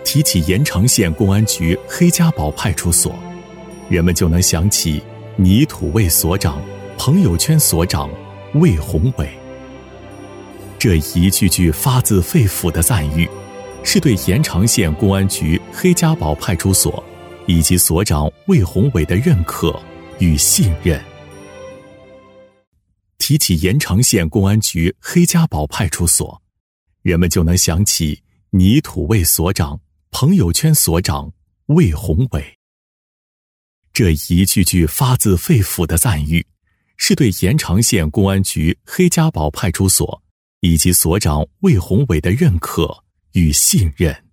提起延长县公安局黑家堡派出所，人们就能想起泥土卫所长、朋友圈所长魏宏伟。这一句句发自肺腑的赞誉，是对延长县公安局黑家堡派出所以及所长魏宏伟的认可与信任。提起延长县公安局黑家堡派出所，人们就能想起泥土卫所长、朋友圈所长魏宏伟。这一句句发自肺腑的赞誉，是对延长县公安局黑家堡派出所以及所长魏宏伟的认可与信任。